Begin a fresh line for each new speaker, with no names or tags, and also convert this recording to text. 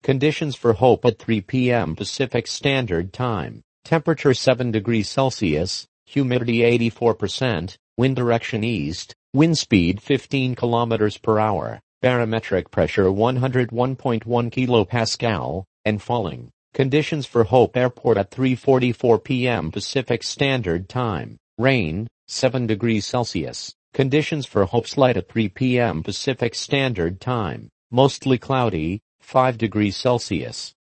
Conditions for Hope at 3 p.m. Pacific Standard Time. Temperature 7 degrees Celsius, humidity 84%, wind direction east, wind speed 15 kilometers per hour, barometric pressure 101.1 kilopascal, and falling. Conditions for Hope Airport at 3:44 p.m. Pacific Standard Time. Rain, 7 degrees Celsius. Conditions for Hope Flight at 3 p.m. Pacific Standard Time. Mostly cloudy, 5 degrees Celsius.